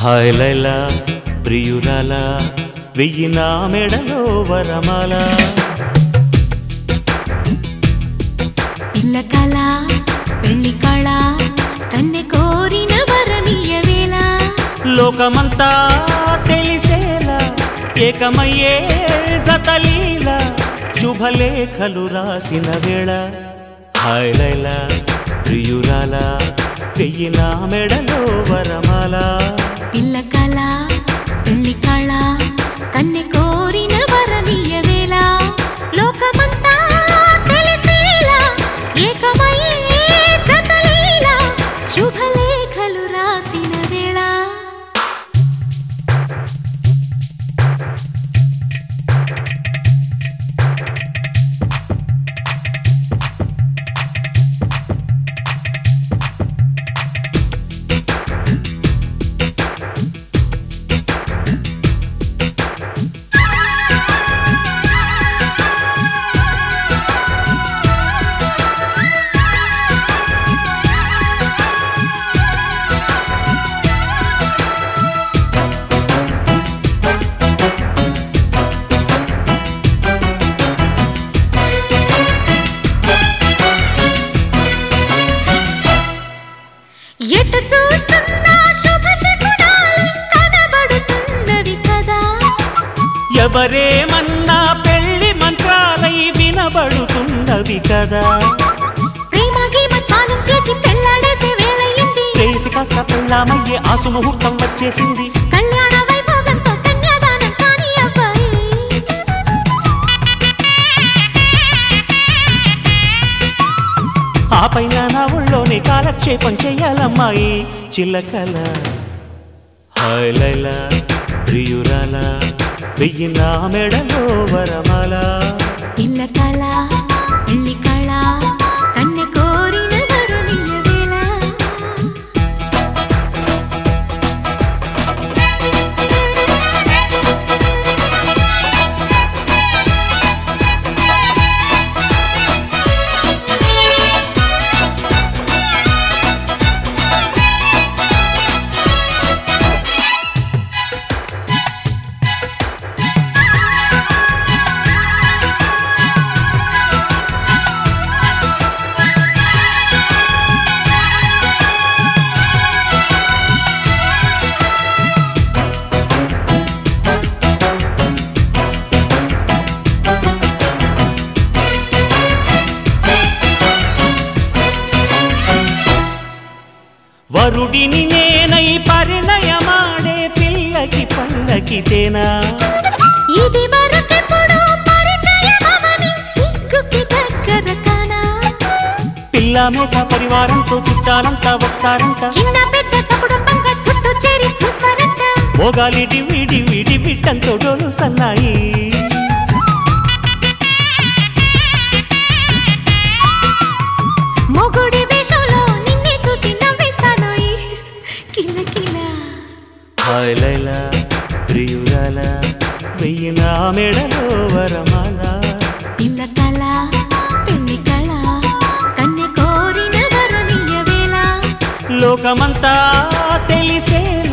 hi Laila ప్రియురాలా వెయ్యి నా మెడలో వరమాల పిల్ల కళ పెళ్లి కళ కన్నె కోరిన వరమీయ వేళ లోకమంతా తెలిసేలా ఏకమయ్యే జతలీల శుభలేఖలు రాసిన వేళ హాయ్ లైలా ప్రియురాలా వెయ్యి నా మెడలో వరమాల పిల్ల కళ పెళ్లి కళ కన్నె కోరిన వరమీయ వేళ లోకమంతా తెలిసేలా ఏకమయ్యే జతలీల శుభలేఖలు రాసిన వేళ ఎటు చూస్తున్నా శుభ శకునాలు కనబడుతున్నవి కదా ఎవరేమన్నా పెళ్లి మంత్రాలై వినబడుతున్నవి కదా ప్రేమ గీమ చాలం చేసి పెళ్ళాడేసే వేళయింది చేసి కాస్త పెళ్ళామయ్యే ఆసు ముహూర్తం వచ్చేసింది కళ్యాణ వైభోగంతో కన్యాదానం కాని అబ్బాయి ఆ పైన నా ఊళ్ళోనే కాలక్షేపం చెయ్యాలమ్మాయి చిల్లకల హాయ్ లైలా ప్రియురాలా వెయ్యి నా మెడలో వరమాల పిల్ల కళ పెళ్లి కళ కన్నె కోరిన వరమీయ వేళ వరుడిని నేనై పరిణయమాడే పిల్లకి పల్లకితేనా ఇది వరకెప్పుడు పరిచయమవని సిగ్గుకి దగ్గర కానా పిల్ల మేక పరివారంతో చుట్టాలంతా వస్తారంట చిన్న పెద్ద సకుటుంబంగా చుట్టూ చేరి చూస్తారంట మోగాలి డివి డివి డివిట్టంతో డోలు సన్నాయి మొగుడి వేషంలో నిన్నే చూసి నవ్వేస్తాను కిల కిల హాయ్ లైలా ప్రియురాలా వెయ్యి నా మెడలో వరమాల పిల్ల కళ పెళ్లి కళ కన్నె కోరిన వరమీయ వేళ లోకమంతా తెలిసేలా